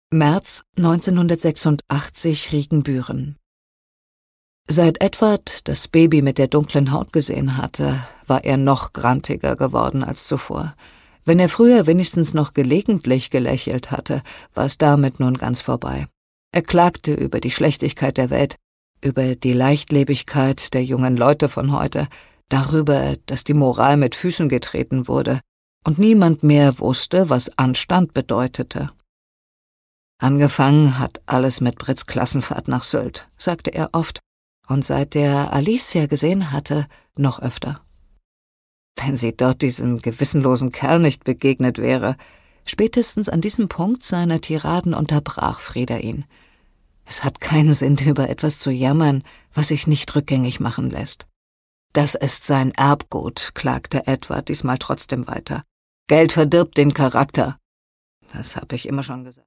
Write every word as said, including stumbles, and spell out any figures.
März neunzehnhundertsechsundachtzig, Riegenbüren. Seit Edward das Baby mit der dunklen Haut gesehen hatte, war er noch grantiger geworden als zuvor. Wenn er früher wenigstens noch gelegentlich gelächelt hatte, war es damit nun ganz vorbei. Er klagte über die Schlechtigkeit der Welt, über die Leichtlebigkeit der jungen Leute von heute, darüber, dass die Moral mit Füßen getreten wurde und niemand mehr wusste, was Anstand bedeutete. Angefangen hat alles mit Britts Klassenfahrt nach Sylt, sagte er oft, und seit er Alicia gesehen hatte, noch öfter. Wenn sie dort diesem gewissenlosen Kerl nicht begegnet wäre. Spätestens an diesem Punkt seiner Tiraden unterbrach Frieda ihn. Es hat keinen Sinn, über etwas zu jammern, was sich nicht rückgängig machen lässt. Das ist sein Erbgut, klagte Edward diesmal trotzdem weiter. Geld verdirbt den Charakter. Das habe ich immer schon gesagt.